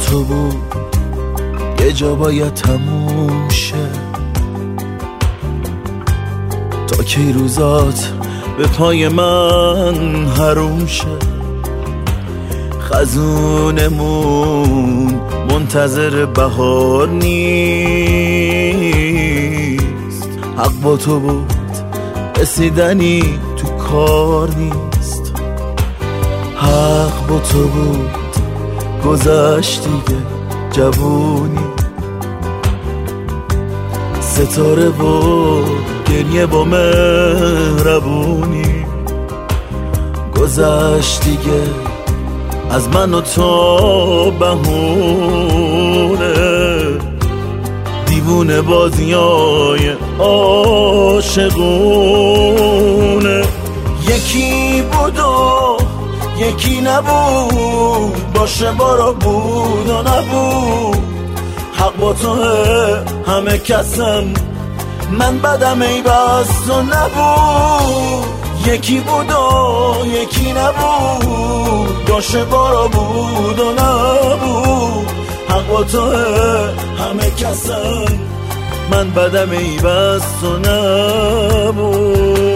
تو بود یه جا باید تموم شه، تا کی روزات به پای من حروم شه. خزونمون منتظر بهار نیست، حق با تو بود رسیدنی تو کار نیست. حق با تو بود گذشت دیگه جوونی، ستاره و گریه با مهربونی. گذشت دیگه از من و تو بهونه، دیوونه بازیای عاشقونه. یکی بود و یکی نبود، باشه بارا بود و نبود. حق با توه همه کسم، من بدم ای بس و نبود. یکی بود و یکی نبود، باشه بارا بود و نبود. حق با توه همه کسم، من بدم ای بس و نبود.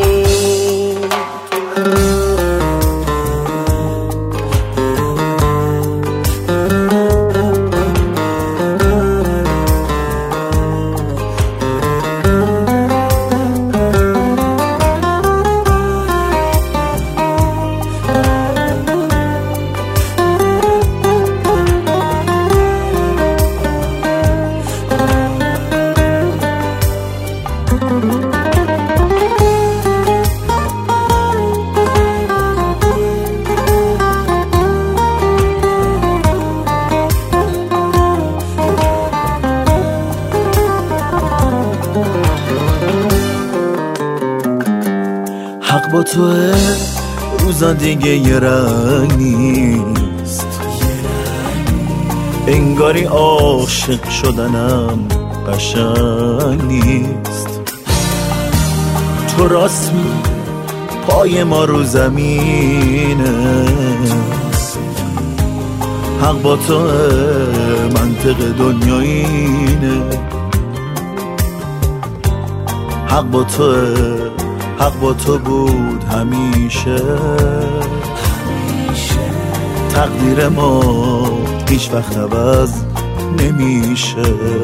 حق با توه روزا دیگه یه رنگ نیست، انگاری عاشق شدنم قشنگ نیست. تو راست می پای ما رو زمینه، حق با توه منطق دنیا اینه. حق با توه، حق با تو بود همیشه. تقدیر ما هیچ وقت عوض نمیشه.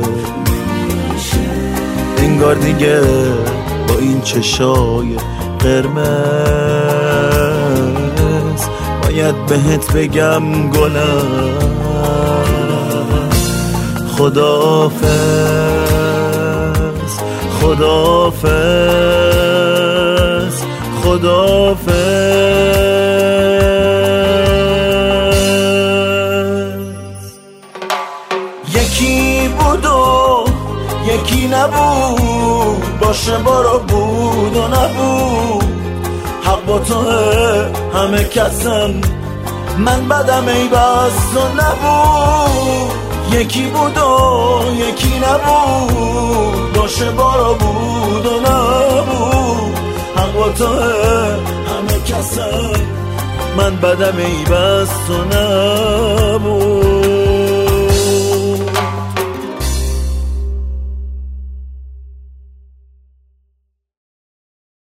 انگار دیگه با این چشای قرمز باید بهت بگم گلم خداحافظ، خداحافظ، خداحافظ. یکی بود و یکی نبود، باشه بارا بود و نبود. حق با توه همه کسم، من بدم ای بس و نبود. یکی بود و یکی نبود، باشه بارا بود و نبود. حق با توه همه کسم، من بدم ای بس و نبود.